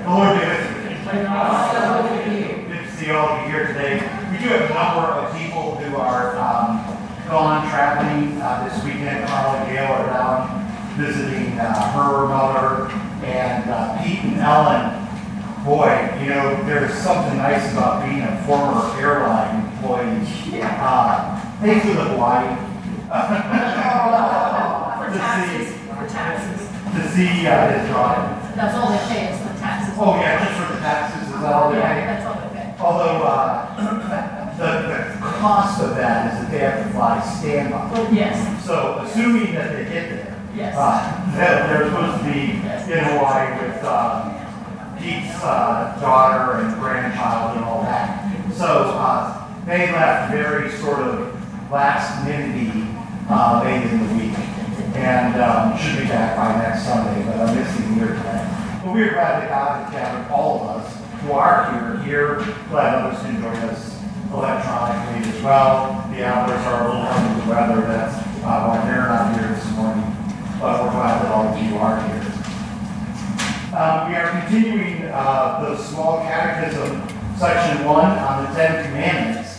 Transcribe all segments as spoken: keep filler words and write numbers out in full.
The Lord be with you. And also with you. Good to see all of you here today. We do have a number of people who are um, gone traveling uh, this weekend. Carla and Gail are down visiting uh, her mother, and uh, Pete and Ellen. Boy, you know, there's something nice about being a former airline employee. Uh, they flew to Hawaii. For taxes. For taxes. To see uh, his daughter. That's all they pay is the taxes. Oh, yeah, just for the taxes is all they Yeah, pay. that's all they pay. Although, uh, the, the cost of that is that they have to fly standby. Well, yes, So, assuming that they get there, yes. uh, that they're supposed to be in Hawaii with, um, Pete's, uh, daughter and grandchild and all that. So, uh, they left very sort of last minute uh, late in the week. And, um, should be back by next Sunday, but I'm missing here today. But we're glad that God has gathered all of us who are here, here, glad others can join us electronically as well. The hours are a little under the weather, that's uh, why they're not here this morning, but we're glad that all of you are here. Um, we are continuing uh, the small catechism, section one on the Ten Commandments.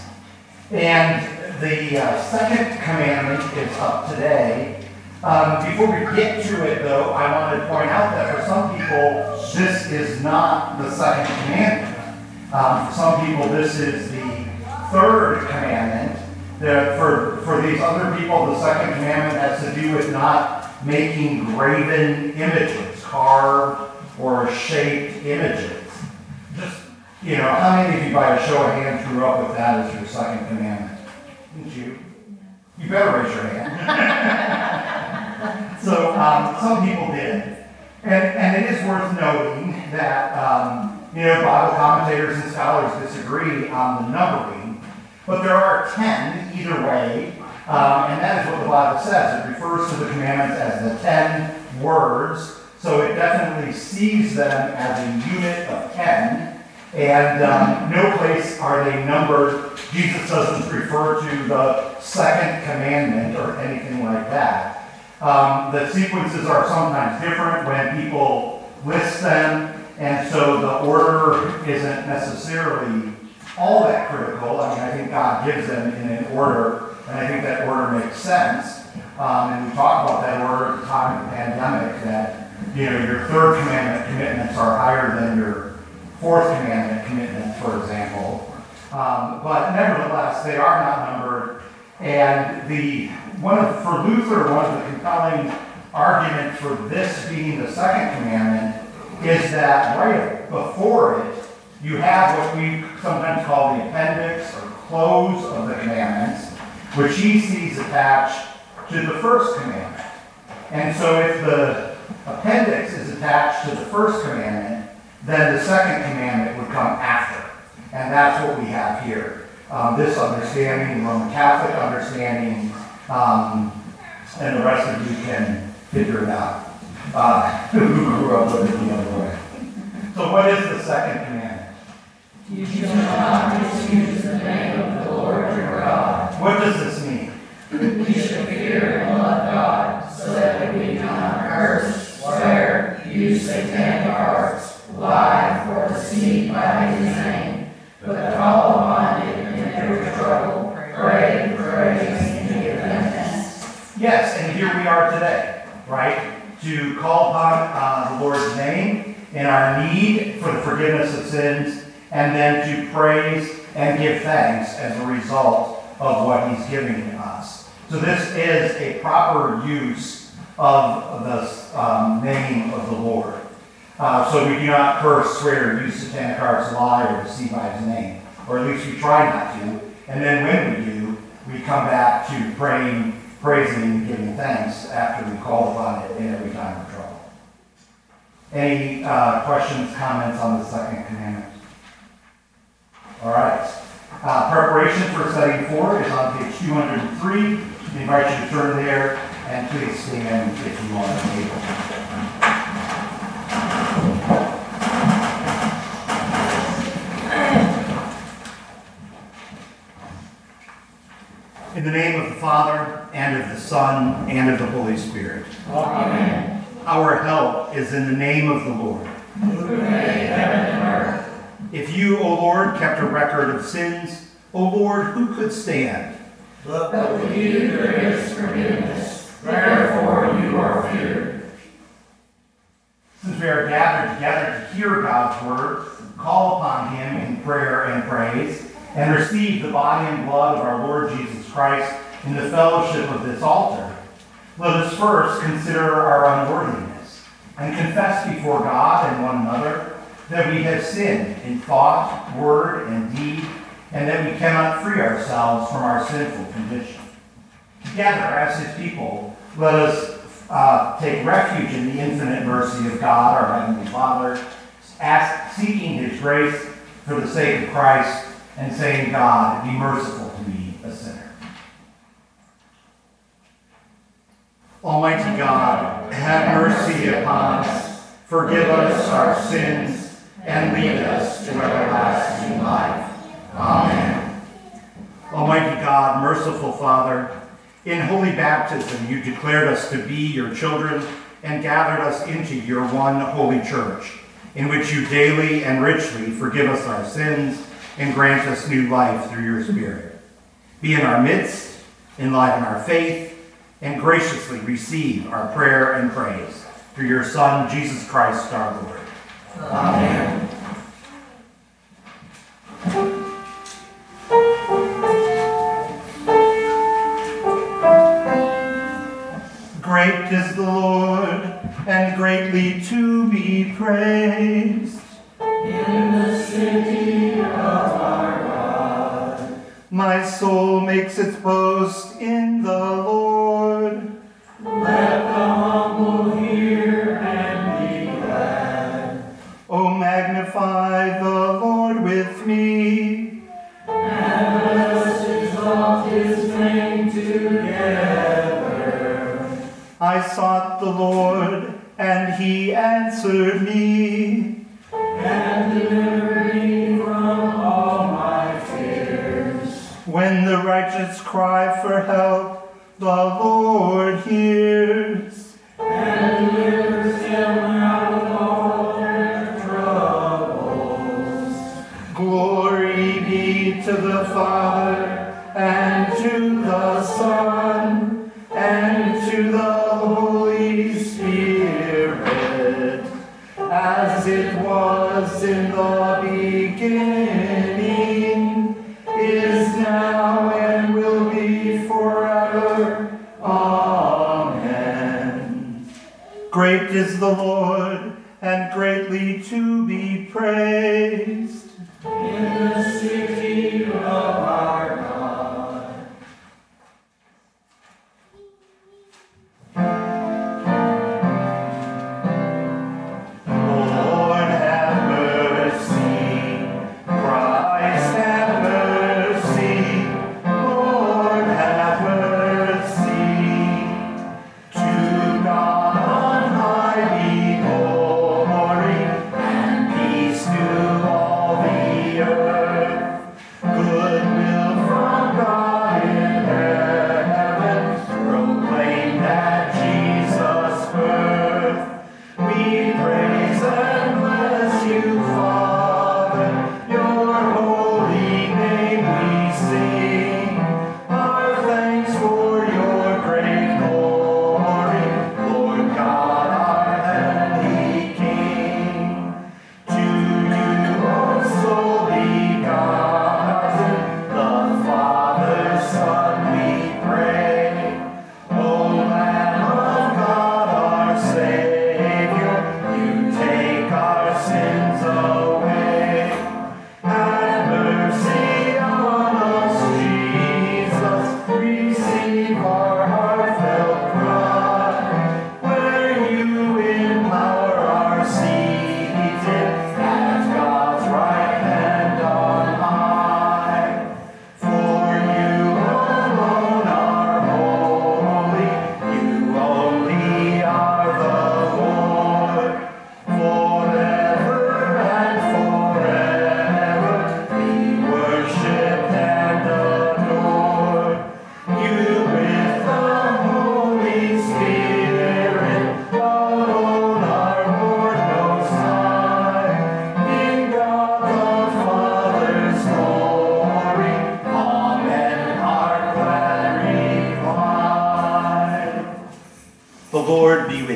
And the uh, second commandment is up today. Um, before we get to it, though, I want to point out that for some people, this is not the second commandment. Um, for some people, this is the third commandment. The, for, for these other people, the second commandment has to do with not making graven images, carved or shaped images. Just, you know, how many of you, by a show of hands, grew up with that as your second commandment? Didn't you? You better raise your hand. So um, some people did. And, and it is worth noting that, um, you know, Bible commentators and scholars disagree on the numbering, but there are ten either way, um, and that is what the Bible says. It refers to the commandments as the ten words, so it definitely sees them as a unit of ten, and um, no place are they numbered. Jesus doesn't refer to the second commandment or anything like that. Um, the sequences are sometimes different when people list them, and so the order isn't necessarily all that critical. I mean, I think God gives them in an order, and I think that order makes sense. Um, and we talked about that order at the time of the pandemic, that, you know, your third commandment commitments are higher than your fourth commandment commitment, for example. Um, but nevertheless, they are not numbered, and the One of, for Luther, one of the compelling arguments for this being the second commandment is that right before it, you have what we sometimes call the appendix or close of the commandments, which he sees attached to the first commandment. And so if the appendix is attached to the first commandment, then the second commandment would come after. And that's what we have here. Um, this understanding, Roman Catholic understanding, Um, and the rest of you can figure it out, uh, who grew up with it the other way. So what is the second commandment? You shall not misuse the name of the Lord your God. What does this mean? We shall fear and love God, so that we do not curse, swear, use satanic arts, lie, or deceive by his name, but call upon it in every trouble, pray, praise, Yes, and here we are today, right? To call upon uh, the Lord's name in our need for the forgiveness of sins, and then to praise and give thanks as a result of what he's giving us. So this is a proper use of the um, name of the Lord. Uh, so we do not curse, swear, use satanic arts, lie, or deceive by his name. Or at least we try not to. And then when we do, we come back to praying, praising, and giving thanks after we call upon it in every time of trouble. Any uh, questions, comments on the second commandment? All right. Uh, preparation for study four is on page two hundred three. We invite you to turn there, and please stand if you are able. In the name of the Father, and of the Son, and of the Holy Spirit. Amen. Our help is in the name of the Lord. Who made you, O Lord, kept a record of sins, O Lord, who could stand? But with you there is forgiveness, therefore you are feared. Since we are gathered together to hear God's word, call upon him in prayer and praise, and receive the body and blood of our Lord Jesus Christ in the fellowship of this altar, let us first consider our unworthiness and confess before God and one another that we have sinned in thought, word, and deed, and that we cannot free ourselves from our sinful condition. Together, as his people, let us uh, take refuge in the infinite mercy of God, our Heavenly Father, ask, seeking his grace for the sake of Christ, and saying, God, be merciful to me, a sinner. Almighty God, have mercy upon us, forgive us our sins, and lead us to everlasting life. Amen. Almighty God, merciful Father, in holy baptism you declared us to be your children and gathered us into your one holy church, in which you daily and richly forgive us our sins and grant us new life through your Spirit. Be in our midst, enliven our faith, and graciously receive our prayer and praise through your Son, Jesus Christ our Lord. Amen. Great is the Lord, and greatly to be praised. In the city of our God, My soul makes its boast in the Lord. let the humble hear and be glad. O magnify the Lord with me. And let us exalt his name together. I sought the Lord, and he answered me. And deliver me from all my fears. When the righteous cry for help, the Lord hears. And delivers them out of all their troubles. Glory be to the Father, and to the Son, and to the Holy Spirit, as it was in the beginning, is now, and will be forever. Amen. Great is the Lord, and greatly to be praised. In the city of our God. Lord, have mercy. Christ, have mercy. Lord, have mercy. To God on high be glory, and peace to all the earth.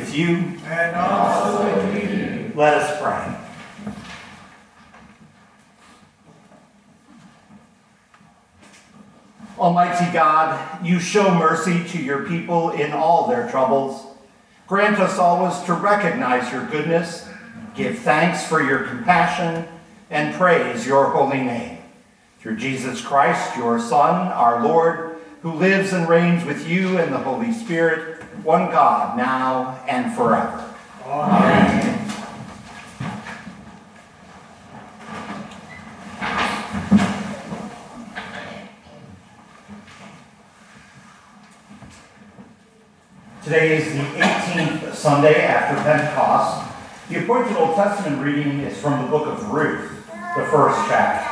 with you. And also with you. Let us pray. Almighty God, you show mercy to your people in all their troubles. Grant us always to recognize your goodness, give thanks for your compassion, and praise your holy name. Through Jesus Christ, your Son, our Lord, who lives and reigns with you and the Holy Spirit, one God, now and forever. Amen. Today is the eighteenth Sunday after Pentecost. The appointed Old Testament reading is from the book of Ruth, the first chapter.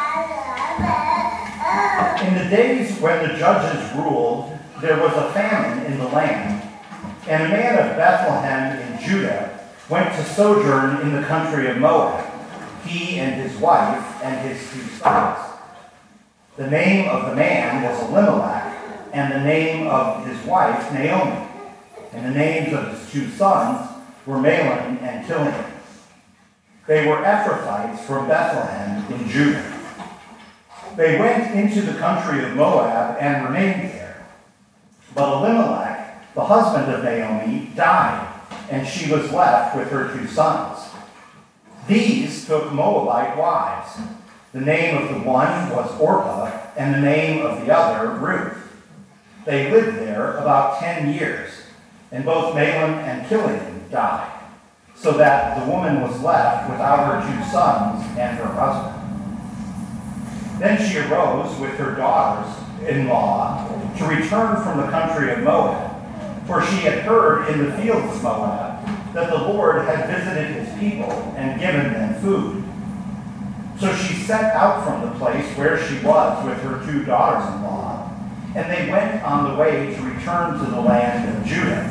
In the days when the judges ruled, there was a famine in the land, and a man of Bethlehem in Judah went to sojourn in the country of Moab, he and his wife and his two sons. The name of the man was Elimelech, and the name of his wife Naomi. And the names of his two sons were Mahlon and Chilion. They were Ephrathites from Bethlehem in Judah. They went into the country of Moab and remained there. But Elimelech, the husband of Naomi, died, and she was left with her two sons. These took Moabite wives. The name of the one was Orpah, and the name of the other Ruth. They lived there about ten years. And both Mahlon and Chilion died, so that the woman was left without her two sons and her husband. Then she arose with her daughters-in-law to return from the country of Moab, for she had heard in the fields of Moab that the Lord had visited his people and given them food. So she set out from the place where she was with her two daughters-in-law, and they went on the way to return to the land of Judah.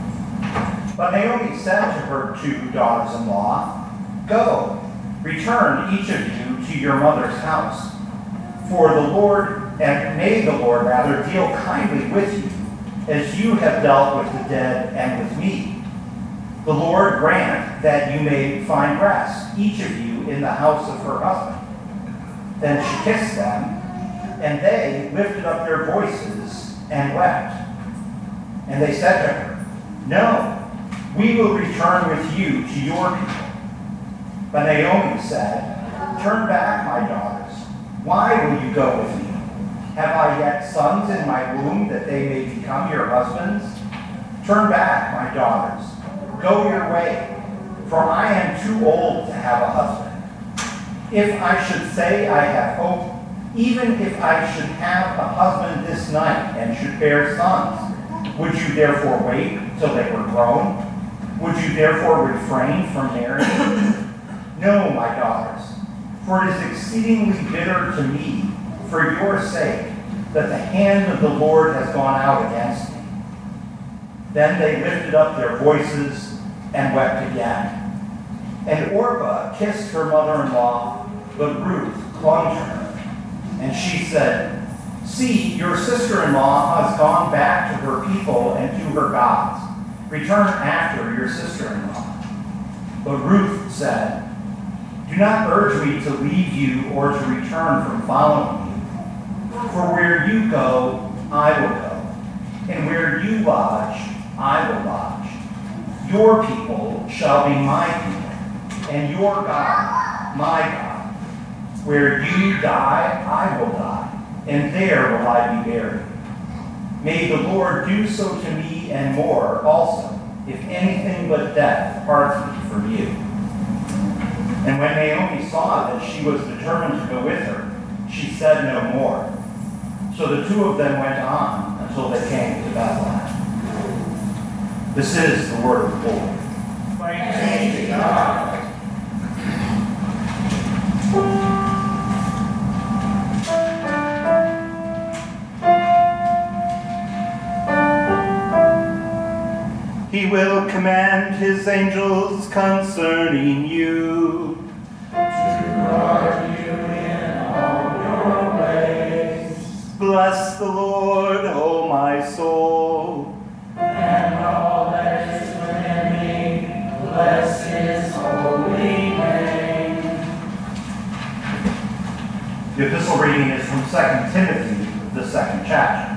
But Naomi said to her two daughters-in-law, "Go, return each of you to your mother's house. For the Lord, and may the Lord rather deal kindly with you, as you have dealt with the dead and with me. The Lord grant that you may find rest, each of you in the house of her husband." Then she kissed them, and they lifted up their voices and wept. And they said to her, "No, we will return with you to your people." But Naomi said, "Turn back, my daughters. Why will you go with me? Have I yet sons in my womb that they may become your husbands? Turn back, my daughters. Go your way, for I am too old to have a husband. If I should say I have hope, even if I should have a husband this night and should bear sons, would you therefore wait till they were grown? Would you therefore refrain from marrying? No, my daughters, for it is exceedingly bitter to me, for your sake, that the hand of the Lord has gone out against me." Then they lifted up their voices and wept again. And Orpah kissed her mother-in-law, but Ruth clung to her. And she said, "See, your sister-in-law has gone back to her people and to her gods. Return after your sister-in-law." But Ruth said, "Do not urge me to leave you or to return from following you. For where you go, I will go, and where you lodge, I will lodge. Your people shall be my people, and your God, my God. Where you die, I will die, and there will I be buried. May the Lord do so to me and more also, if anything but death parts me from you." And when Naomi saw that she was determined to go with her, she said no more. So the two of them went on until they came to Bethlehem. This is the word of the Lord. Thanks be to God. He will command his angels concerning you, To guard you in all your ways. Bless the Lord, O my soul. And all that is within me, The epistle reading is from Second Timothy, the second chapter.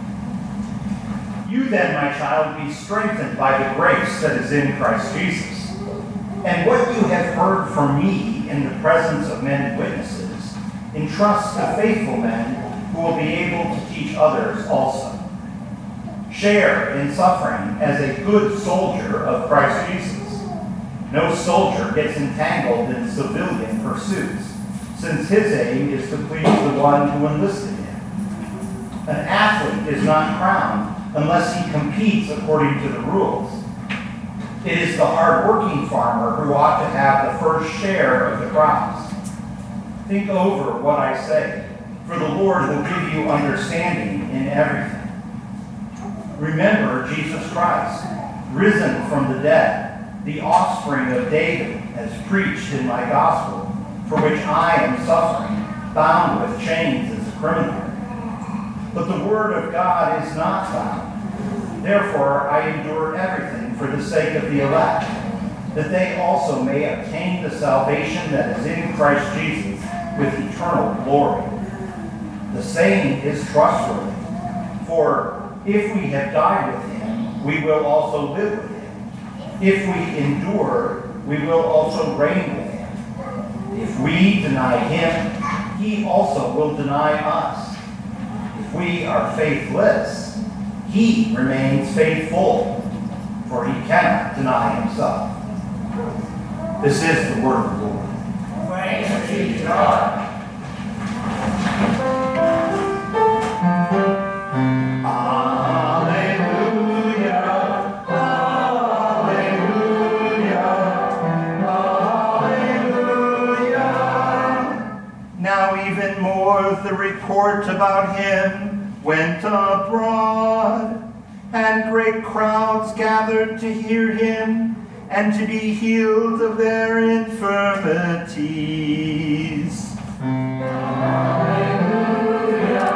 You then, my child, be strengthened by the grace that is in Christ Jesus. And what you have heard from me in the presence of many witnesses, entrust to faithful men who will be able to teach others also. Share in suffering as a good soldier of Christ Jesus. No soldier gets entangled in civilian pursuits, since his aim is to please the one who enlisted him. An athlete is not crowned unless he competes according to the rules. It is the hard-working farmer who ought to have the first share of the crops. Think over what I say, for the Lord will give you understanding in everything. Remember Jesus Christ, risen from the dead, the offspring of David, as preached in my gospel, for which I am suffering, bound with chains as a criminal. But the word of God is not bound. Therefore I endure everything for the sake of the elect, that they also may obtain the salvation that is in Christ Jesus with eternal glory. The saying is trustworthy, for if we have died with him, we will also live with him. If we endure, we will also reign with him. If we deny him, he also will deny us. If we are faithless, he remains faithful, for he cannot deny himself. This is the word of the Lord. Thanks be to God. The report about him went abroad, and great crowds gathered to hear him and to be healed of their infirmities. Hallelujah,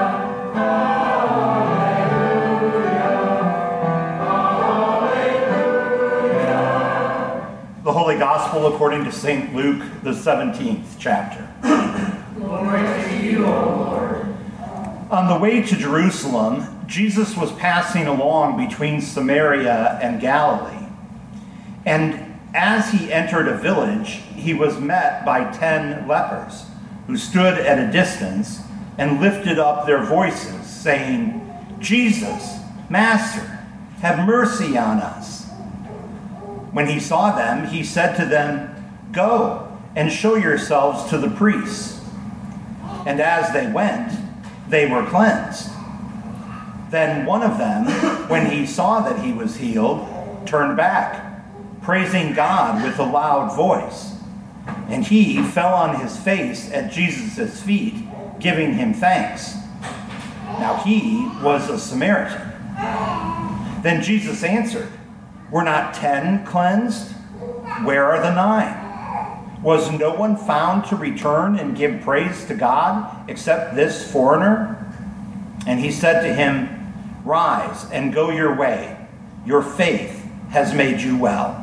hallelujah. The Holy Gospel according to Saint Luke, the seventeenth chapter. Glory to you, O Lord. On the way to Jerusalem, Jesus was passing along between Samaria and Galilee. And as he entered a village, he was met by ten lepers, who stood at a distance and lifted up their voices, saying, Jesus, Master, have mercy on us. When he saw them, he said to them, Go and show yourselves to the priests. And as they went, they were cleansed. Then one of them, when he saw that he was healed, turned back, praising God with a loud voice. And he fell on his face at Jesus' feet, giving him thanks. Now he was a Samaritan. Then Jesus answered, Were not ten cleansed? Where are the nine? Was no one found to return and give praise to God except this foreigner? And he said to him, Rise and go your way. Your faith has made you well.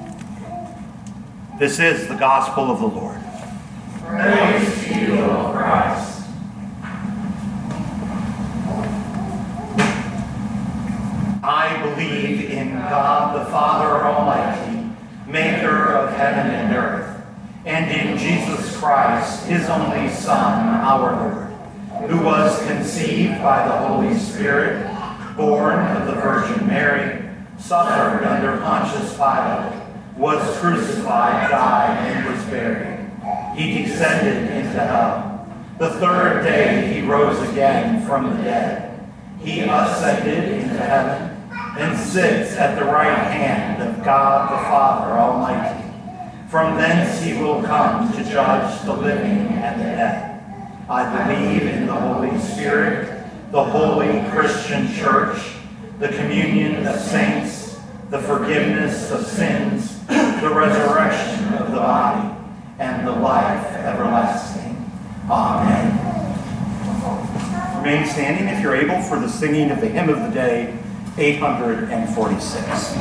This is the gospel of the Lord. Praise to you, O Christ. I believe in God the Father Almighty, maker of heaven and earth, and in Jesus Christ, his only Son, our Lord, who was conceived by the Holy Spirit, born of the Virgin Mary, suffered under Pontius Pilate, was crucified, died, and was buried. He descended into hell. The third day he rose again from the dead. He ascended into heaven and sits at the right hand of God the Father Almighty. From thence he will come to judge the living and the dead. I believe in the Holy Spirit, the holy Christian church, the communion of saints, the forgiveness of sins, the resurrection of the body, and the life everlasting. Amen. Remain standing if you're able for the singing of the hymn of the day, eight hundred forty-six.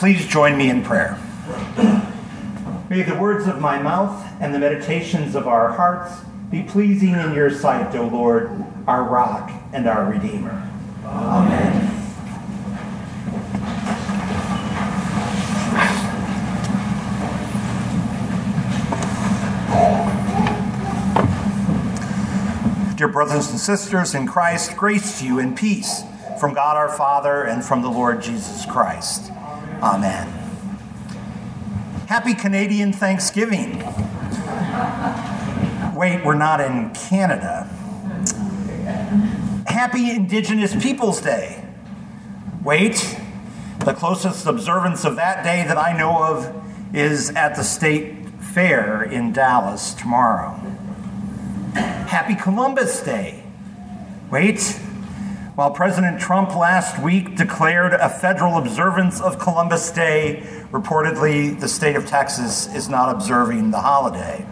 Please join me in prayer. May the words of my mouth and the meditations of our hearts be pleasing in your sight, O Lord, our rock and our Redeemer. Amen. Dear brothers and sisters in Christ, grace to you and peace from God our Father and from the Lord Jesus Christ. Amen. Happy Canadian Thanksgiving. Wait, we're not in Canada. Happy Indigenous Peoples Day. Wait, the closest observance of that day that I know of is at the State Fair in Dallas tomorrow. Happy Columbus Day. Wait, while President Trump last week declared a federal observance of Columbus Day, reportedly the state of Texas is not observing the holiday.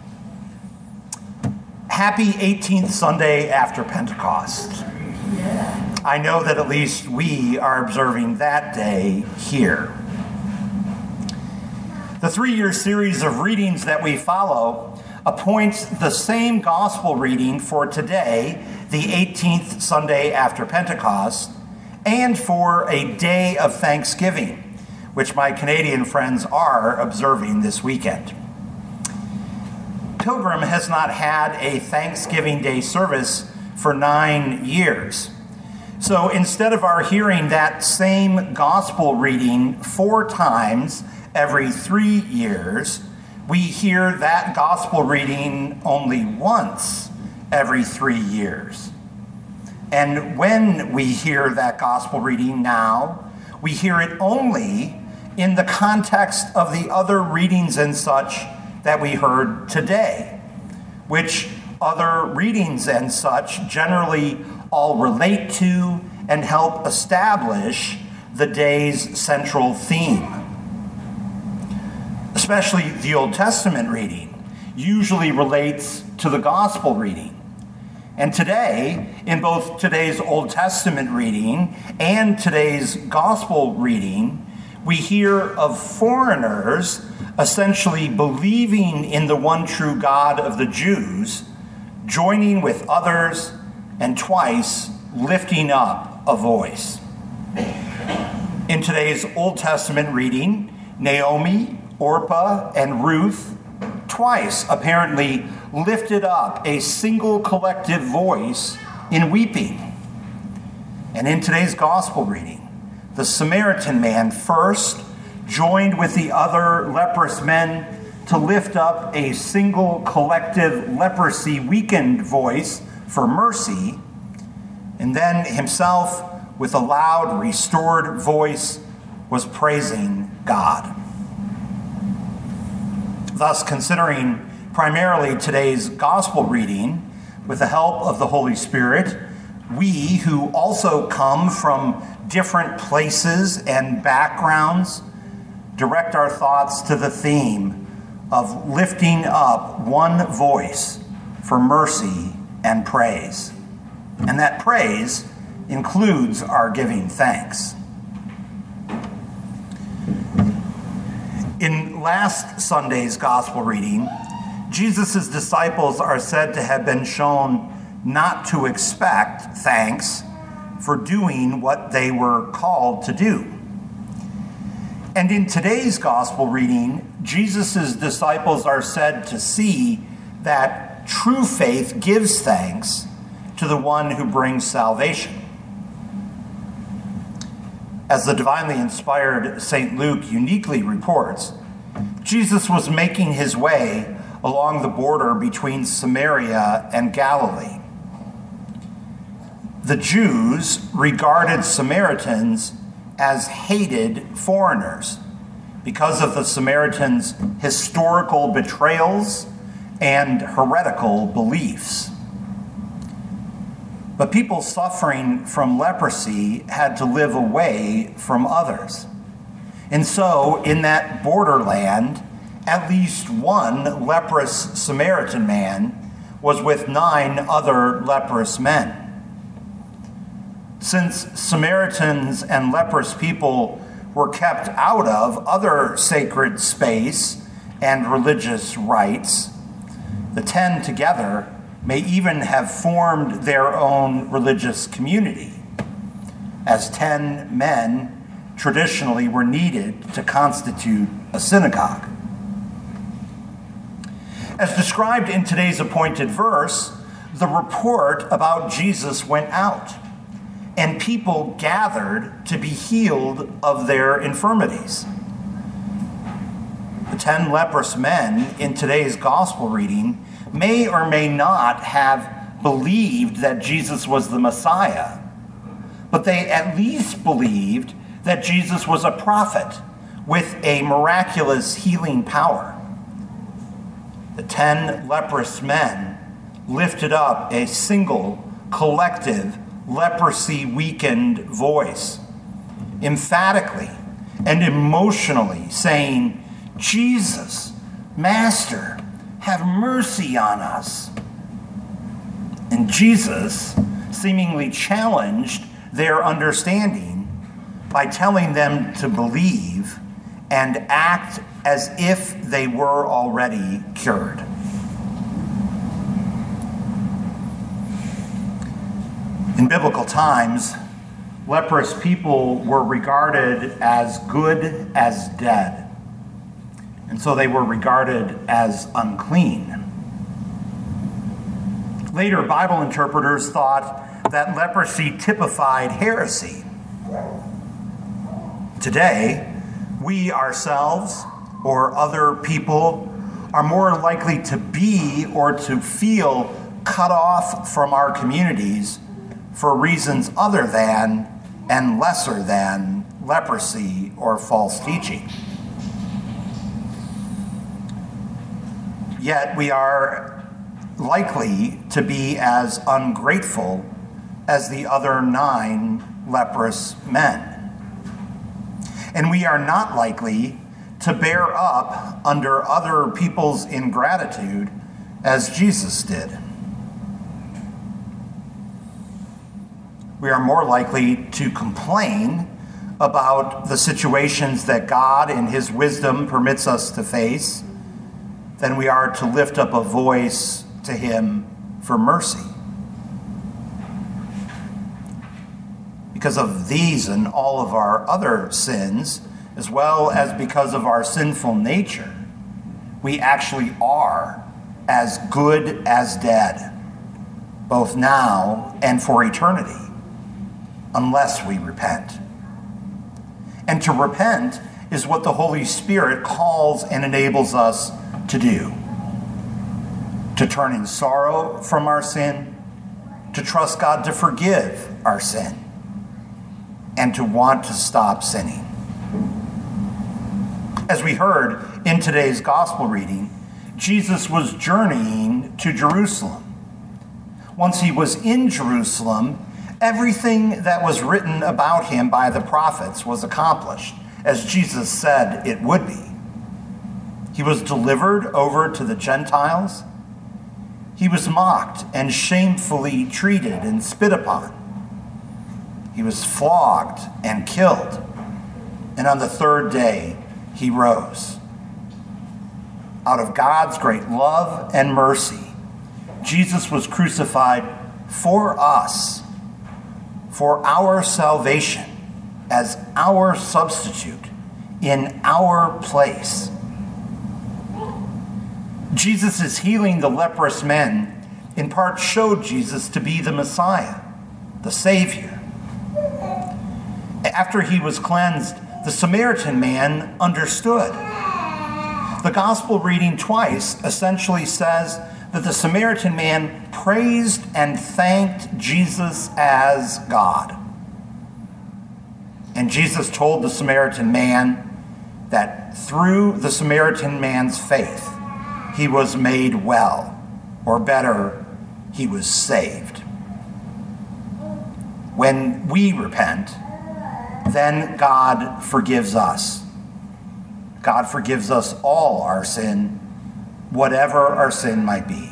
Happy eighteenth Sunday after Pentecost. I know that at least we are observing that day here. The three-year series of readings that we follow appoints the same gospel reading for today, the eighteenth Sunday after Pentecost, and for a day of Thanksgiving, which my Canadian friends are observing this weekend. Pilgrim has not had a Thanksgiving Day service for nine years. So instead of our hearing that same gospel reading four times every three years, we hear that gospel reading only once every three years. And when we hear that gospel reading now, we hear it only in the context of the other readings and such that we heard today, which other readings and such generally all relate to and help establish the day's central theme. Especially the Old Testament reading usually relates to the gospel reading. And today, in both today's Old Testament reading and today's gospel reading, we hear of foreigners essentially believing in the one true God of the Jews, joining with others, and twice lifting up a voice. In today's Old Testament reading, Naomi, Orpah, and Ruth twice apparently lifted up a single collective voice in weeping. And in today's gospel reading, the Samaritan man first joined with the other leprous men to lift up a single collective leprosy weakened voice for mercy, and then himself with a loud restored voice was praising God. Thus, considering primarily today's gospel reading with the help of the Holy Spirit, we who also come from different places and backgrounds direct our thoughts to the theme of lifting up one voice for mercy and praise. And that praise includes our giving thanks. In last Sunday's gospel reading, Jesus' disciples are said to have been shown not to expect thanks for doing what they were called to do. And in today's gospel reading, Jesus' disciples are said to see that true faith gives thanks to the one who brings salvation. As the divinely inspired Saint Luke uniquely reports, Jesus was making his way along the border between Samaria and Galilee. The Jews regarded Samaritans as hated foreigners because of the Samaritans' historical betrayals and heretical beliefs. But people suffering from leprosy had to live away from others. And so, in that borderland, at least one leprous Samaritan man was with nine other leprous men. Since Samaritans and leprous people were kept out of other sacred space and religious rites. The ten together may even have formed their own religious community, as ten men traditionally were needed to constitute a synagogue. As described in today's appointed verse, the report about Jesus went out, and people gathered to be healed of their infirmities. The ten leprous men in today's gospel reading may or may not have believed that Jesus was the Messiah, but they at least believed that Jesus was a prophet with a miraculous healing power. The ten leprous men lifted up a single, collective, leprosy-weakened voice, emphatically and emotionally saying, "Jesus, Master, have mercy on us." And Jesus seemingly challenged their understanding by telling them to believe and act as if they were already cured. In biblical times, leprous people were regarded as good as dead, and so they were regarded as unclean. Later, Bible interpreters thought that leprosy typified heresy. Today, we ourselves or other people are more likely to be or to feel cut off from our communities for reasons other than and lesser than leprosy or false teaching. Yet we are likely to be as ungrateful as the other nine leprous men. And we are not likely to bear up under other people's ingratitude as Jesus did. We are more likely to complain about the situations that God in his wisdom permits us to face than we are to lift up a voice to him for mercy. Because of these and all of our other sins, as well as because of our sinful nature, we actually are as good as dead, both now and for eternity, unless we repent. And to repent is what the Holy Spirit calls and enables us to do. To turn in sorrow from our sin, to trust God to forgive our sin, and to want to stop sinning. As we heard in today's gospel reading, Jesus was journeying to Jerusalem. Once he was in Jerusalem, everything that was written about him by the prophets was accomplished, as Jesus said it would be. He was delivered over to the Gentiles. He was mocked and shamefully treated and spit upon. He was flogged and killed. And on the third day, he rose. Out of God's great love and mercy, Jesus was crucified for us, for our salvation, as our substitute, in our place. Jesus' healing the leprous men in part showed Jesus to be the Messiah, the Savior. After he was cleansed, the Samaritan man understood. The gospel reading twice essentially says that the Samaritan man praised and thanked Jesus as God. And Jesus told the Samaritan man that through the Samaritan man's faith, he was made well, or better, he was saved. When we repent, then God forgives us. God forgives us all our sin, whatever our sin might be.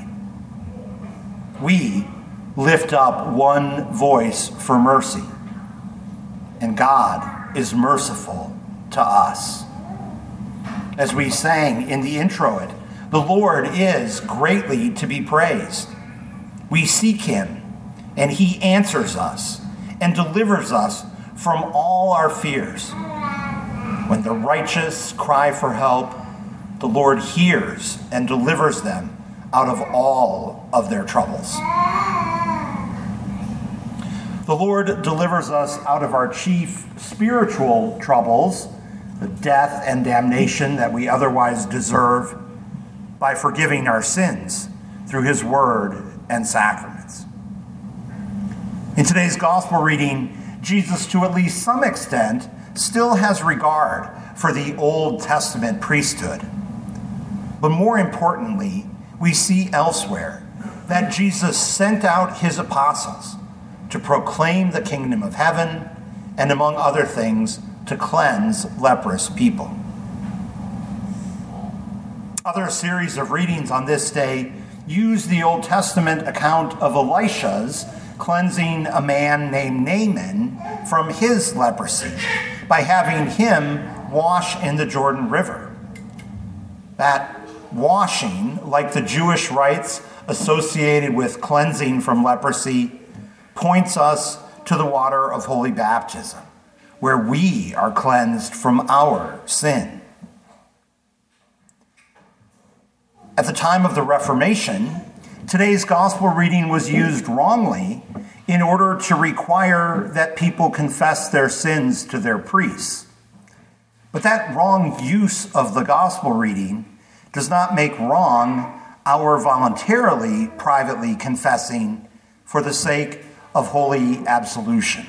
We lift up one voice for mercy, and God is merciful to us. As we sang in the introit, the Lord is greatly to be praised. We seek him, and he answers us and delivers us from all our fears. When the righteous cry for help, the Lord hears and delivers them out of all of their troubles. The Lord delivers us out of our chief spiritual troubles, the death and damnation that we otherwise deserve, by forgiving our sins through his word and sacraments. In today's gospel reading, Jesus, to at least some extent, still has regard for the Old Testament priesthood. But more importantly, we see elsewhere that Jesus sent out his apostles to proclaim the kingdom of heaven and, among other things, to cleanse leprous people. Other series of readings on this day use the Old Testament account of Elisha's cleansing a man named Naaman from his leprosy by having him wash in the Jordan River. That washing, like the Jewish rites associated with cleansing from leprosy, points us to the water of holy baptism, where we are cleansed from our sin. At the time of the Reformation, today's gospel reading was used wrongly in order to require that people confess their sins to their priests. But that wrong use of the gospel reading does not make wrong our voluntarily, privately confessing for the sake of holy absolution.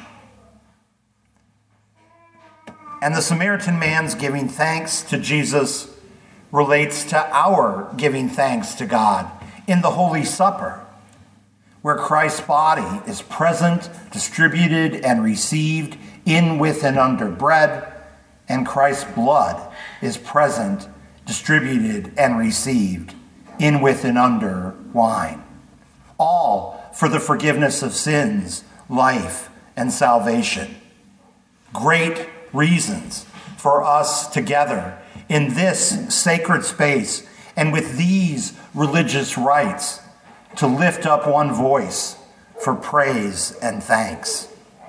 And the Samaritan man's giving thanks to Jesus relates to our giving thanks to God in the Holy Supper, where Christ's body is present, distributed, and received in, with, and under bread, and Christ's blood is present, distributed, and received in, with, and under wine. All for the forgiveness of sins, life, and salvation. Great reasons for us together in this sacred space and with these religious rites to lift up one voice for praise and thanks.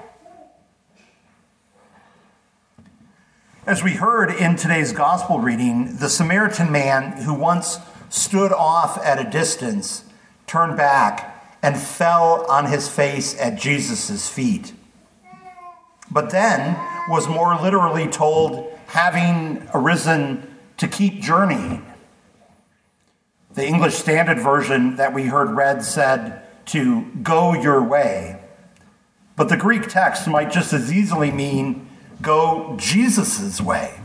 As we heard in today's gospel reading, the Samaritan man who once stood off at a distance turned back and fell on his face at Jesus' feet. But then was more literally told, having arisen, to keep journeying. The English Standard Version that we heard read said to go your way. But the Greek text might just as easily mean go Jesus' way.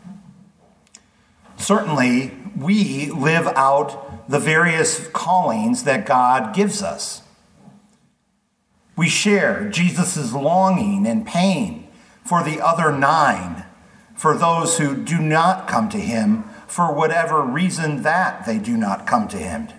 Certainly, we live out the various callings that God gives us. We share Jesus' longing and pain for the other nine, for those who do not come to him for whatever reason that they do not come to him.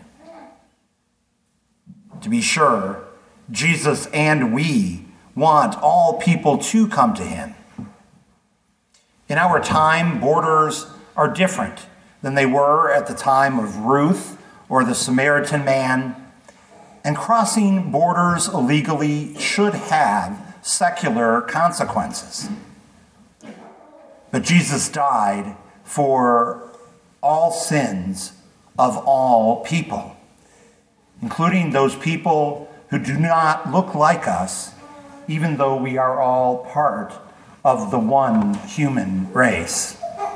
To be sure, Jesus and we want all people to come to him. In our time, borders are different than they were at the time of Ruth or the Samaritan man, and crossing borders illegally should have secular consequences. But Jesus died for all sins of all people, including those people who do not look like us, even though we are all part of the one human race.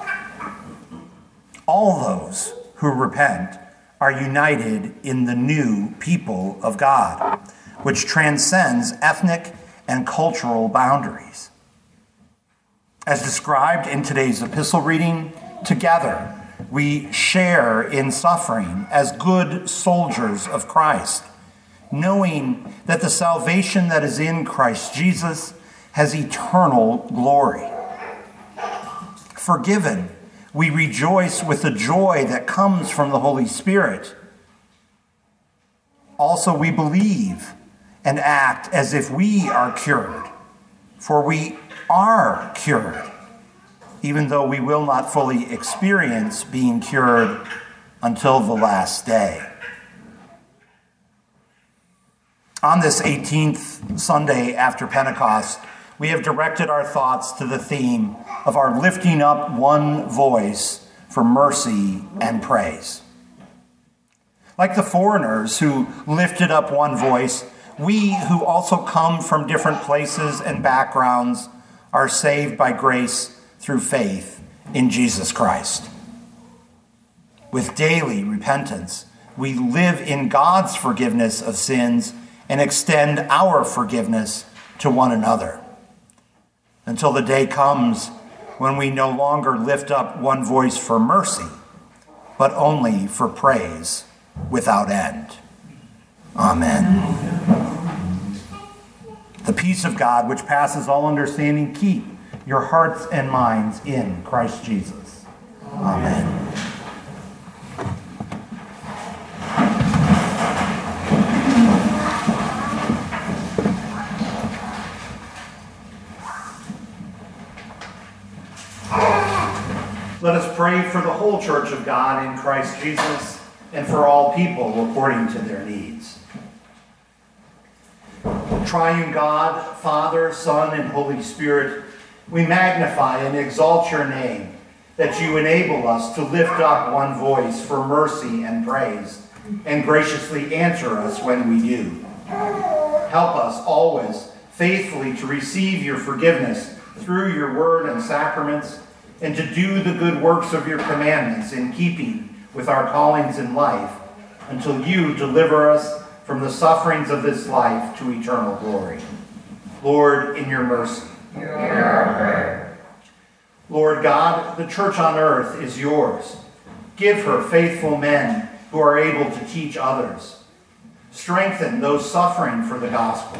All those who repent are united in the new people of God, which transcends ethnic and cultural boundaries. As described in today's epistle reading, together we share in suffering as good soldiers of Christ, knowing that the salvation that is in Christ Jesus has eternal glory. Forgiven, we rejoice with the joy that comes from the Holy Spirit. Also, we believe and act as if we are cured, for we are cured. even though we will not fully experience being cured until the last day. On this eighteenth Sunday after Pentecost, we have directed our thoughts to the theme of our lifting up one voice for mercy and praise. Like the foreigners who lifted up one voice, we who also come from different places and backgrounds are saved by grace through faith in Jesus Christ. With daily repentance, we live in God's forgiveness of sins and extend our forgiveness to one another, until the day comes when we no longer lift up one voice for mercy, but only for praise without end. Amen. The peace of God, which passes all understanding, keep your hearts and minds in Christ Jesus. Amen. Let us pray for the whole church of God in Christ Jesus and for all people according to their needs. Triune God, Father, Son, and Holy Spirit, we magnify and exalt your name, that you enable us to lift up one voice for mercy and praise, and graciously answer us when we do. Help us always faithfully to receive your forgiveness through your word and sacraments, and to do the good works of your commandments in keeping with our callings in life, until you deliver us from the sufferings of this life to eternal glory. Lord, in your mercy. Hear our prayer. Lord God, the church on earth is yours. Give her faithful men who are able to teach others. Strengthen those suffering for the gospel.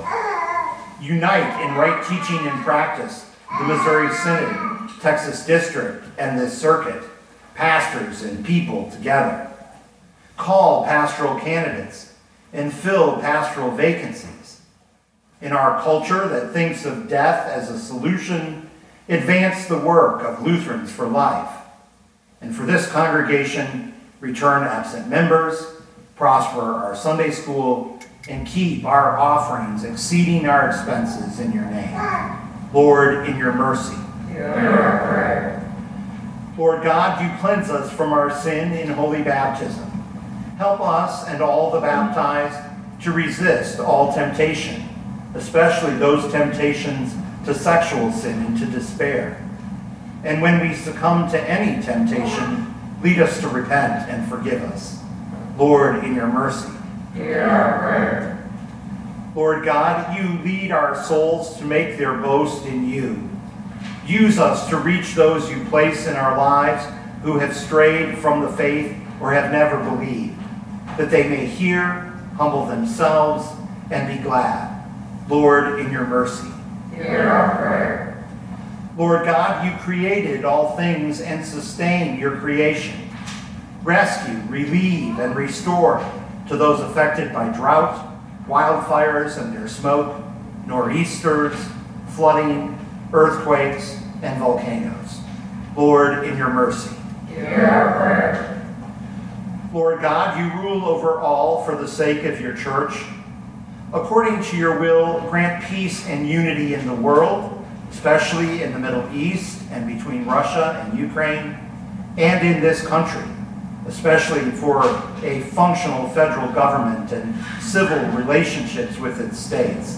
Unite in right teaching and practice the Missouri Synod, Texas District, and this circuit, pastors and people together. Call pastoral candidates and fill pastoral vacancies. In our culture that thinks of death as a solution, advance the work of Lutherans for Life. And for this congregation, return absent members, prosper our Sunday school, and keep our offerings exceeding our expenses in your name. Lord, in your mercy. Hear our prayer. Lord God, you cleanse us from our sin in holy baptism. Help us and all the baptized to resist all temptation, especially those temptations to sexual sin and to despair. And when we succumb to any temptation, lead us to repent and forgive us. Lord, in your mercy. Hear our prayer. Lord God, you lead our souls to make their boast in you. Use us to reach those you place in our lives who have strayed from the faith or have never believed, that they may hear, humble themselves, and be glad. Lord, in your mercy. Hear our prayer. Lord God, you created all things and sustain your creation. Rescue, relieve, and restore to those affected by drought, wildfires and their smoke, nor'easters, flooding, earthquakes, and volcanoes. Lord, in your mercy. Hear our prayer. Lord God, you rule over all for the sake of your church. According to your will, grant peace and unity in the world, especially in the Middle East and between Russia and Ukraine, and in this country, especially for a functional federal government and civil relationships with its states.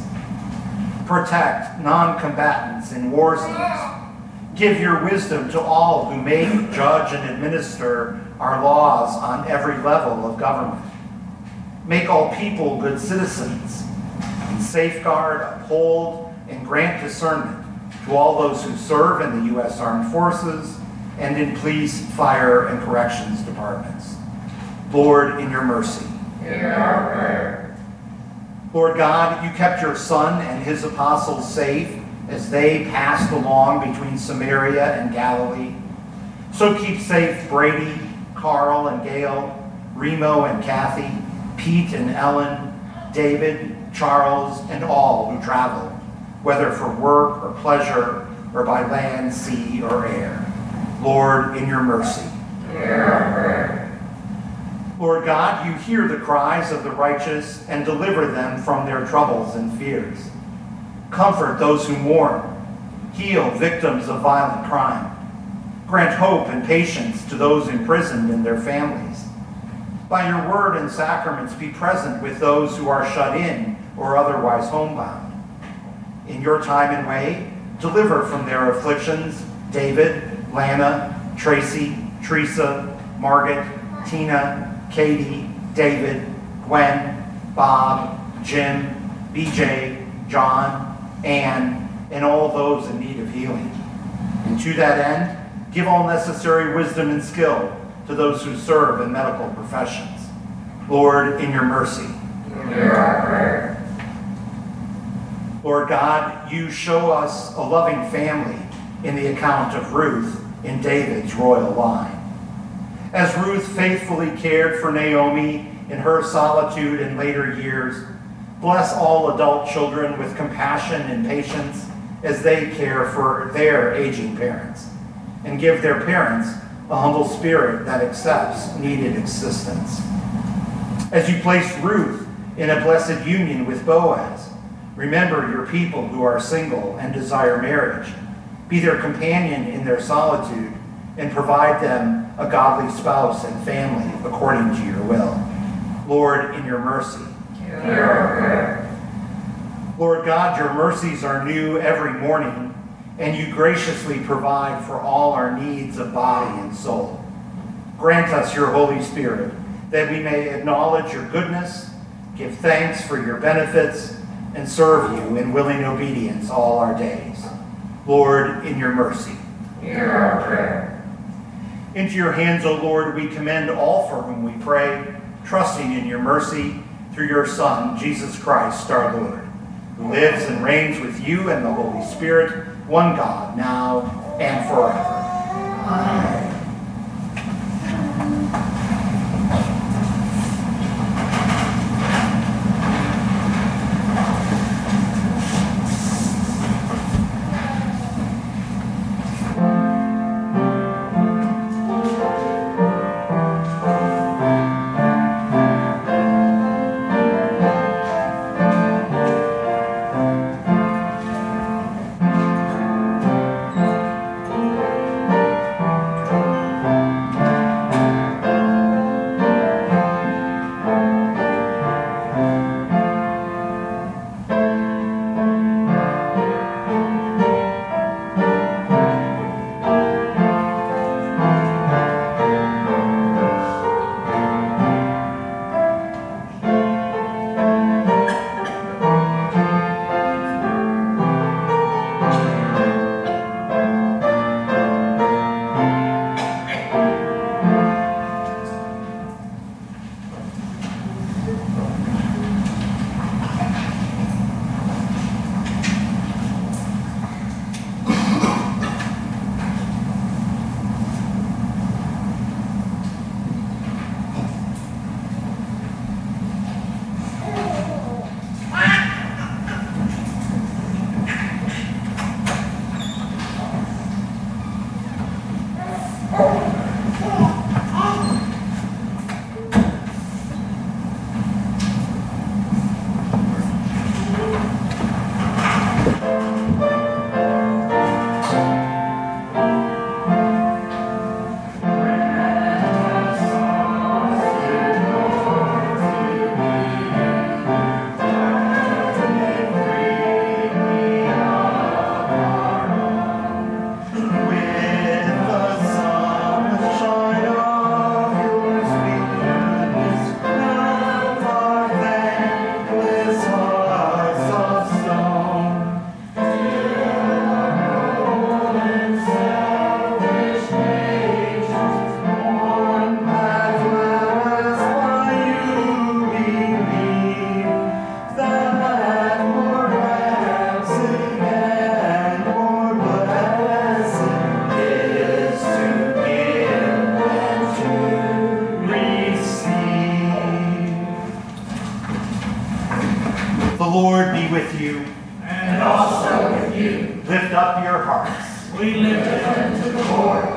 Protect non-combatants in war zones. Give your wisdom to all who make, judge, and administer our laws on every level of government. Make all people good citizens, and safeguard, uphold, and grant discernment to all those who serve in the U S Armed Forces and in police, fire, and corrections departments. Lord, in your mercy. Hear our prayer. Lord God, you kept your Son and his apostles safe as they passed along between Samaria and Galilee. So keep safe Brady, Carl and Gail, Remo and Kathy, Pete and Ellen, David, Charles, and all who traveled, whether for work or pleasure or by land, sea, or air. Lord, in your mercy. Hear our prayer. Lord God, you hear the cries of the righteous and deliver them from their troubles and fears. Comfort those who mourn. Heal victims of violent crime. Grant hope and patience to those imprisoned and their families. By your word and sacraments, be present with those who are shut in or otherwise homebound. In your time and way, deliver from their afflictions David, Lana, Tracy, Teresa, Margaret, Tina, Katie, David, Gwen, Bob, Jim, B J, John, Ann, and all those in need of healing. And to that end, give all necessary wisdom and skill to those who serve in medical professions. Lord, in your mercy. Hear our prayer. Lord God, you show us a loving family in the account of Ruth in David's royal line. As Ruth faithfully cared for Naomi in her solitude in later years, bless all adult children with compassion and patience as they care for their aging parents, and give their parents a humble spirit that accepts needed assistance. As you place Ruth in a blessed union with Boaz, remember your people who are single and desire marriage. Be their companion in their solitude and provide them a godly spouse and family according to your will. Lord, in your mercy. Hear our prayer. Lord God, your mercies are new every morning, and you graciously provide for all our needs of body and soul. Grant us your Holy Spirit, that we may acknowledge your goodness, give thanks for your benefits, and serve you in willing obedience all our days. Lord, in your mercy. Hear our prayer. Into your hands, O Lord, we commend all for whom we pray, trusting in your mercy through your Son, Jesus Christ, our Lord, who lives and reigns with you and the Holy Spirit, one God, now and forever. Amen.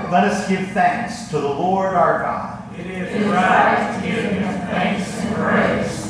Let us give thanks to the Lord our God. It is right to give him thanks and praise.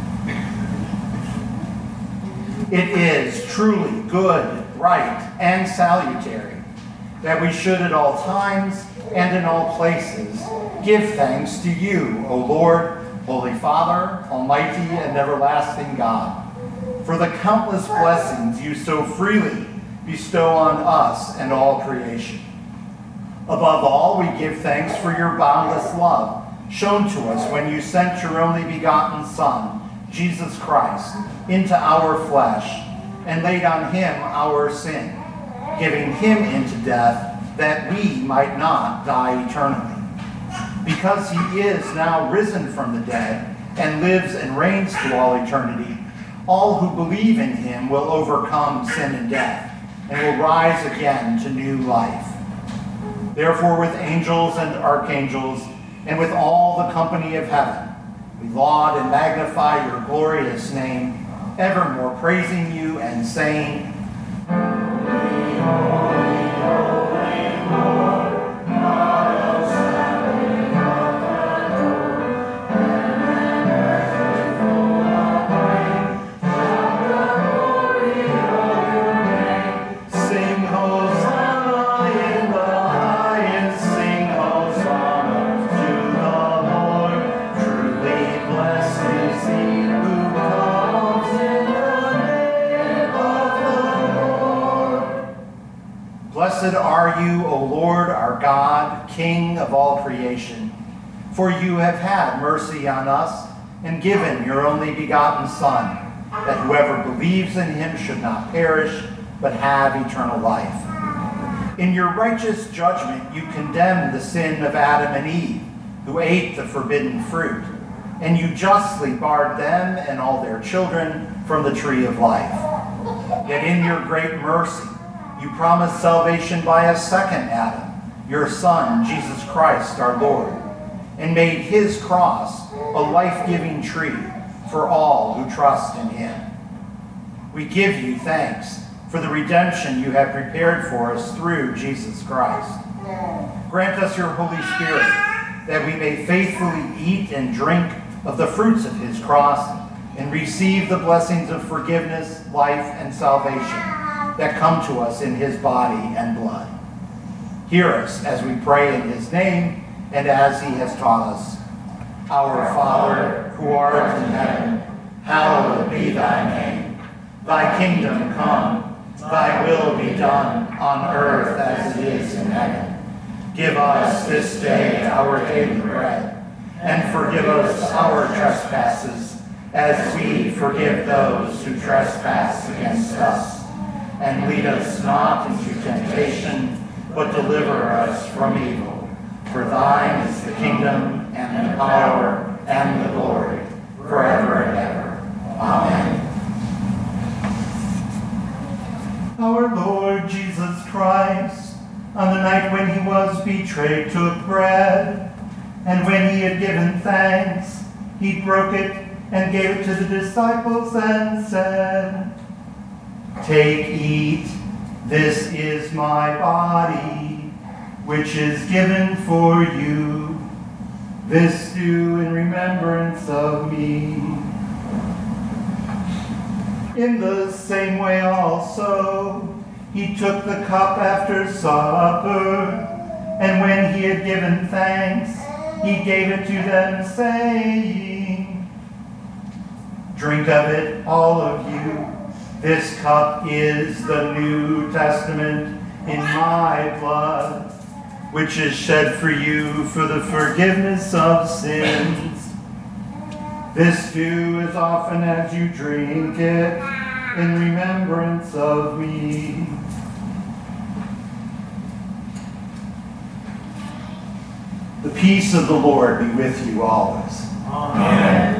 It is truly good, right, and salutary that we should at all times and in all places give thanks to you, O Lord, Holy Father, Almighty and everlasting God, for the countless blessings you so freely bestow on us and all creation. Above all, we give thanks for your boundless love shown to us when you sent your only begotten Son, Jesus Christ, into our flesh and laid on him our sin, giving him into death that we might not die eternally. Because he is now risen from the dead and lives and reigns to all eternity, all who believe in him will overcome sin and death and will rise again to new life. Therefore, with angels and archangels and with all the company of heaven, we laud and magnify your glorious name, evermore praising you and saying, Holy, holy, holy Lord, God of heaven of the Lord, heaven and earth is full of praise, shout the glory of your name. Sing Hosanna in the highest, sing Hosanna to the Lord. Truly blessed is he who comes in the name of the Lord. Blessed are you, O Lord, our God, King of all creation, for you have had mercy on us and given your only begotten Son, that whoever believes in him should not perish, but have eternal life. In your righteous judgment, you condemned the sin of Adam and Eve, who ate the forbidden fruit, and you justly barred them and all their children from the tree of life. Yet in your great mercy, you promised salvation by a second Adam, your Son, Jesus Christ, our Lord, and made his cross a life-giving tree for all who trust in him. We give you thanks for the redemption you have prepared for us through Jesus Christ. Grant us your Holy Spirit, that we may faithfully eat and drink of the fruits of his cross and receive the blessings of forgiveness, life, and salvation that come to us in his body and blood. Hear us as we pray in his name and as he has taught us. Our Father, who art in heaven, hallowed be thy name. Thy kingdom come, thy will be done on earth as it is in heaven. Give us this day our daily bread, and forgive us our trespasses, as we forgive those who trespass against us. And lead us not into temptation, but deliver us from evil. For thine is the kingdom, and the power, and the glory, forever and ever. Amen. Our Lord Jesus Christ, on the night when he was betrayed, took bread, and when he had given thanks, he broke it and gave it to the disciples and said, Take, eat, this is my body, which is given for you. This do in remembrance of me. In the same way also, he took the cup after supper, and when he had given thanks, he gave it to them, saying, Drink of it, all of you. This cup is the New Testament in my blood, which is shed for you for the forgiveness of sins. This do as often as you drink it in remembrance of me. The peace of the Lord be with you always. Amen.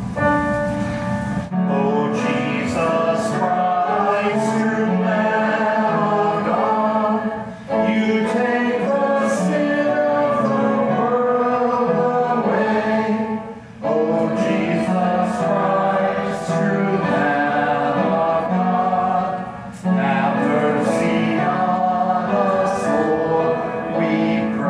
O Jesus Christ, true Lamb of God, you take the sin of the world away. O Jesus Christ, true Lamb of God, have mercy on us, Lord, we pray.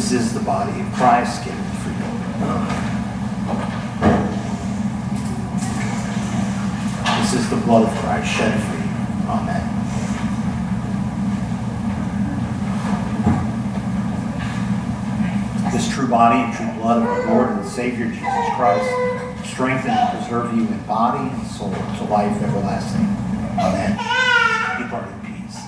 This is the body of Christ given for you. This is the blood of Christ shed for you. Amen. This true body and true blood of our Lord and Savior Jesus Christ strengthen and preserve you in body and soul to life everlasting. Amen. Depart in peace.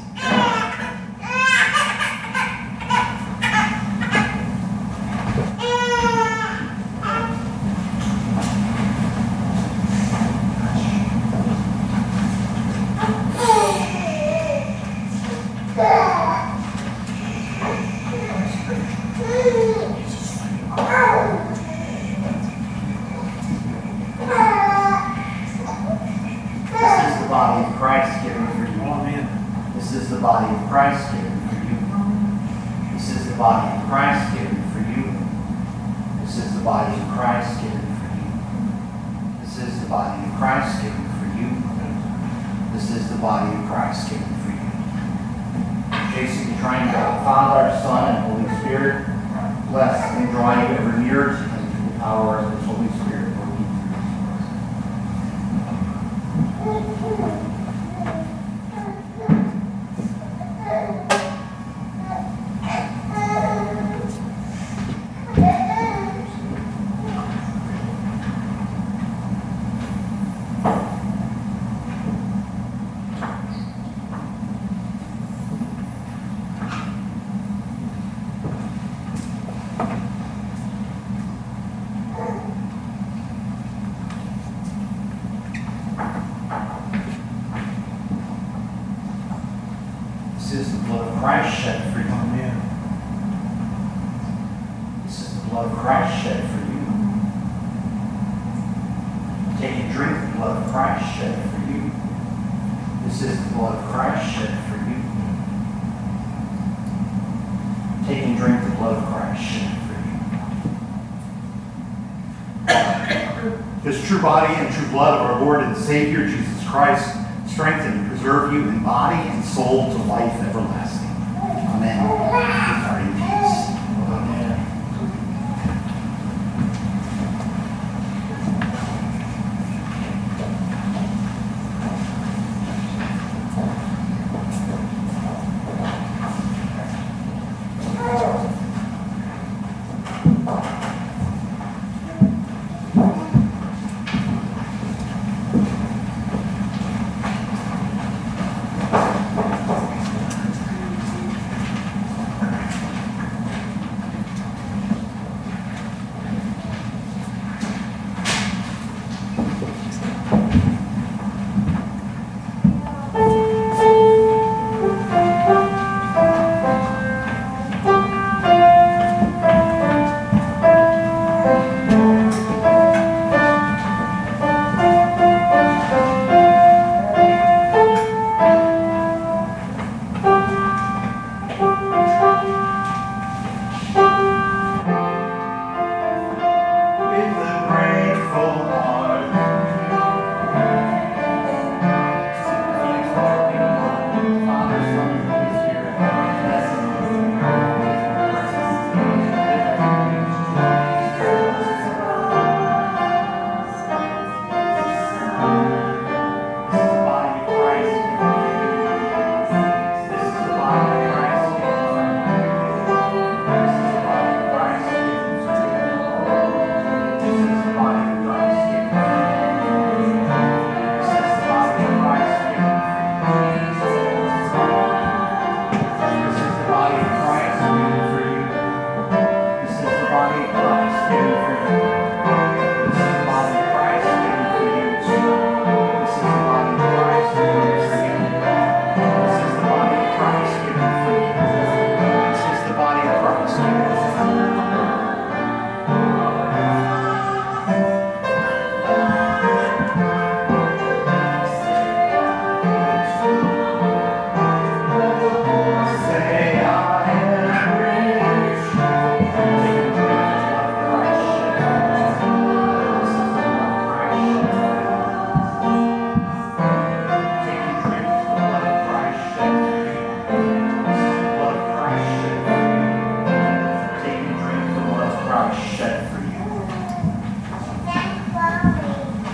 This is the body of Christ given for you. This is the body of Christ given for you. This is the body of Christ given for you. This is the body of Christ given for you. This is the body of Christ given for you. Jason, the triune God, Father, Son, and Holy Spirit, bless and draw you ever nearer to Him through the power of His Holy Spirit, working through us. This is the blood of Christ shed for you. Amen. This is the blood of Christ shed for you. Take and drink the blood of Christ shed for you. This is the blood of Christ shed for you. Take and drink the blood of Christ shed for you. This true body and true blood of our Lord and Savior Jesus Christ strengthen and preserve you in body and soul to life everlasting. Amen. Depart in peace. Amen.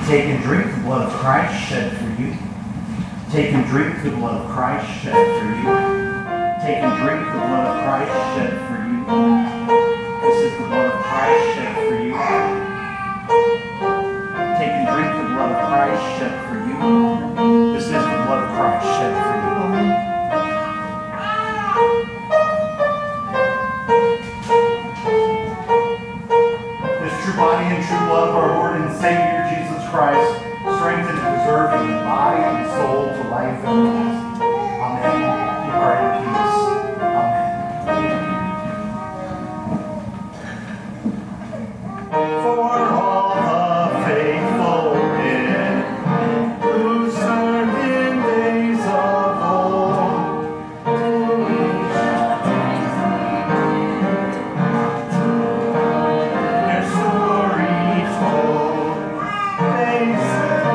Take and drink the blood of Christ shed for you. Take and drink the blood of Christ shed for you. Take and drink the blood of Christ shed for you. This is the blood of Christ shed for you. Take and drink the blood of Christ shed for you. This is the blood of Christ shed for you. This true body and true blood of our Lord and Savior Jesus Christ, strengthen and preserve you in body and soul to life everlasting. Amen. Depart in peace. Amen. For all the faithful dead who served in days of old, their story told, they said,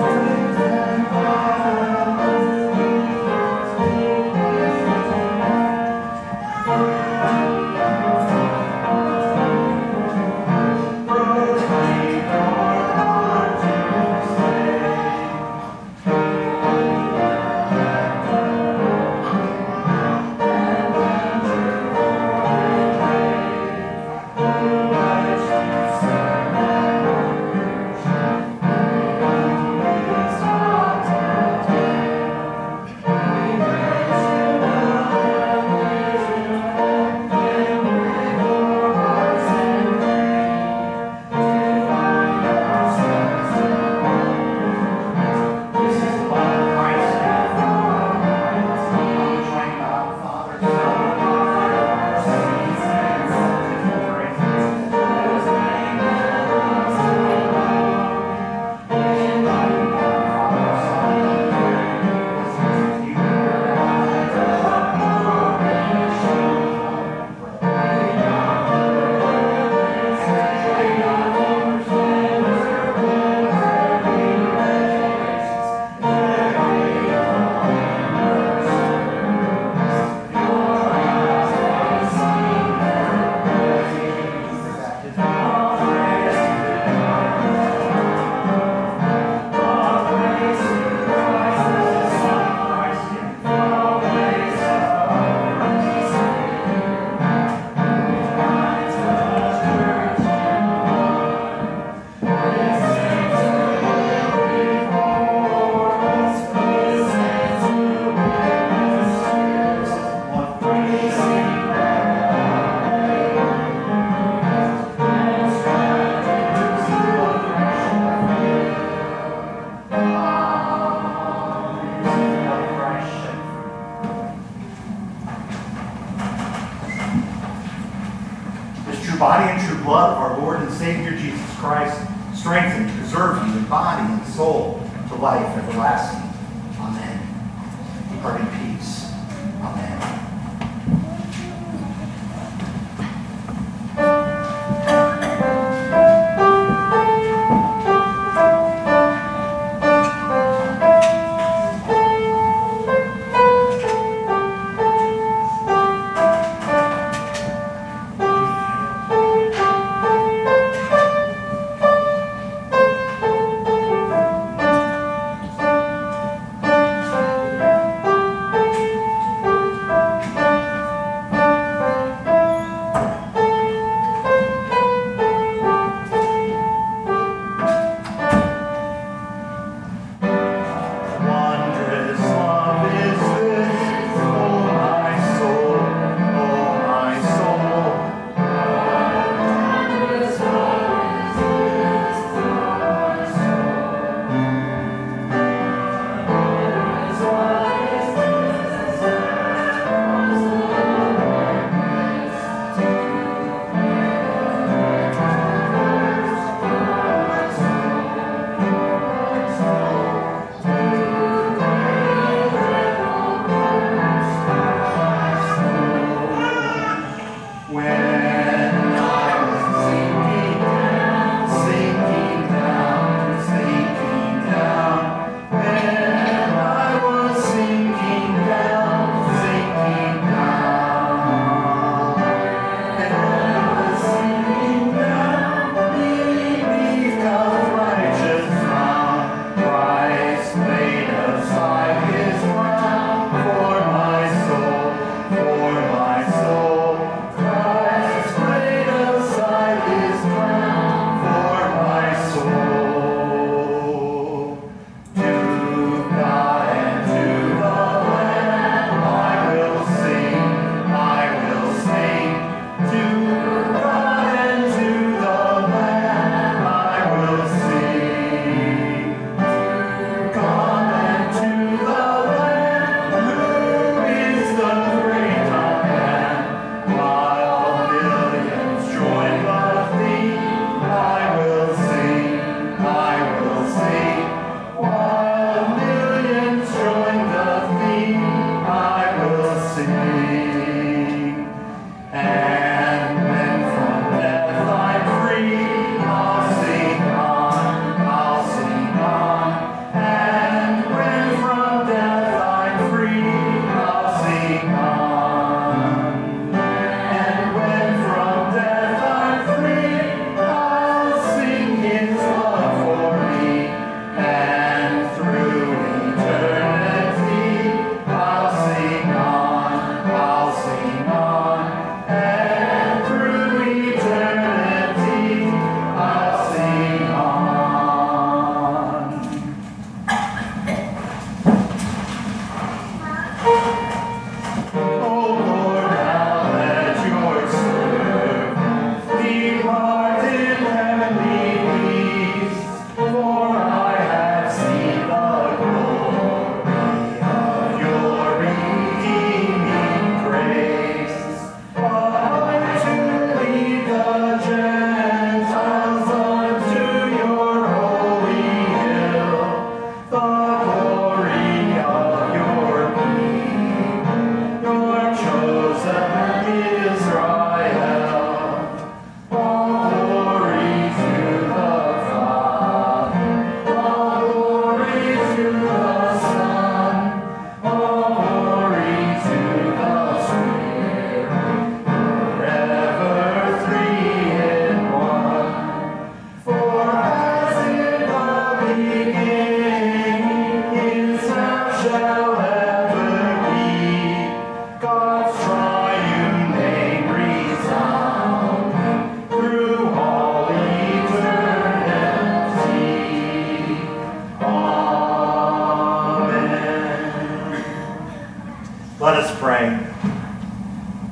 body and true blood of our Lord and Savior Jesus Christ, strengthen and preserve you in body and soul to life everlasting. Amen. Depart in peace. Amen.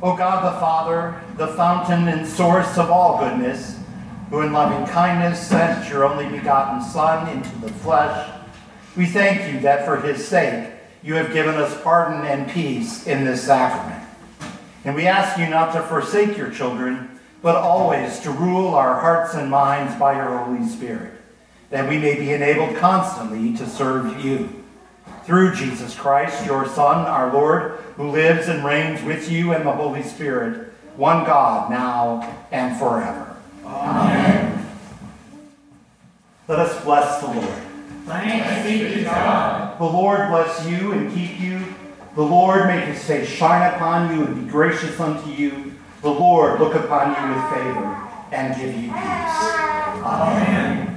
O God the Father, the fountain and source of all goodness, who in loving kindness sent your only begotten Son into the flesh, we thank you that for his sake you have given us pardon and peace in this sacrament. And we ask you not to forsake your children, but always to rule our hearts and minds by your Holy Spirit, that we may be enabled constantly to serve you. Through Jesus Christ, your Son, our Lord, who lives and reigns with you and the Holy Spirit, one God, now and forever. Amen. Let us bless the Lord. Thanks be to God. The Lord bless you and keep you. The Lord make his face shine upon you and be gracious unto you. The Lord look upon you with favor and give you peace. Amen.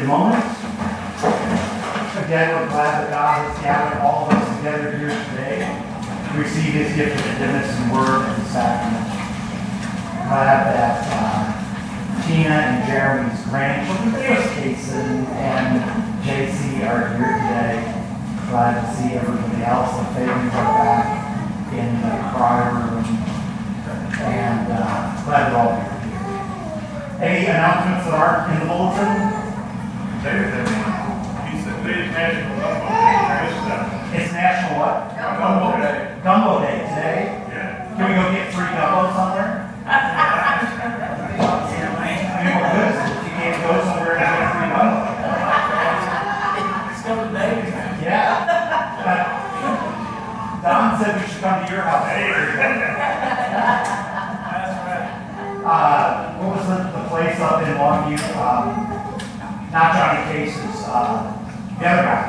moment. Again, we're glad that God has gathered all of us together here today to receive his gift of forgiveness and word and sacrament. Glad that uh, Tina and Jeremy's grandchildren, Kason and J C, are here today. Glad to see everybody else. The families are back in the choir room. And uh, glad that all of you are here. Any announcements that aren't in the bulletin? David, he said today's National Gumbo Day. It's National what? Gumbo Day. Gumbo Day today. Yeah. Can we go get free gumbo somewhere? I mean, well, good. If you can't go somewhere and get free gumbo. It's still the baby's house. Yeah. Uh, Don said we should come to your house. Uh, what was the, the place up in Longview? Um, not Johnny Case's, uh, the other guy.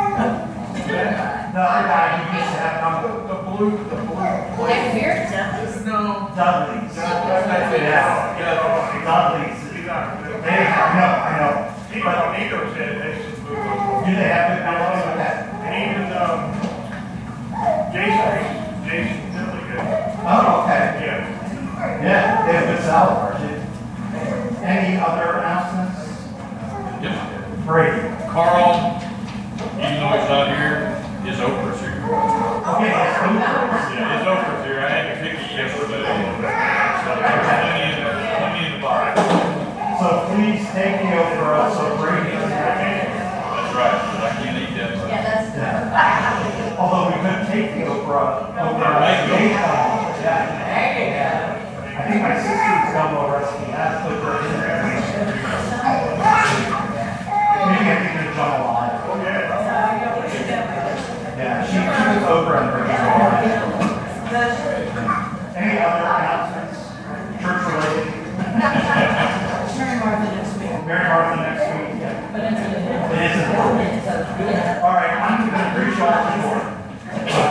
The other guy who used to have gumbo. The blue, the blue. Next year, Dudley's? No. Dudley's. Yeah. Yeah. Dudley's. They have, no, I know. But Nico said they should move on. Do they have good gumbo with that? And even, um, Jason, Jason Dillon, yeah. Oh, okay. Yeah. Yeah, they have good salad bars. Any other announcements? Yep. Brady. Carl, even though he's not here, his Oprah's here. Okay, let's move forward. Yeah, his Oprah's here. I had to pick it yesterday. So there's plenty in, plenty in the box. So please take the oath for us, so Brady doesn't have any. That's right, but I can't eat that much. Yeah, that's. Yeah. Although we could take the Oprah over Right. the gate of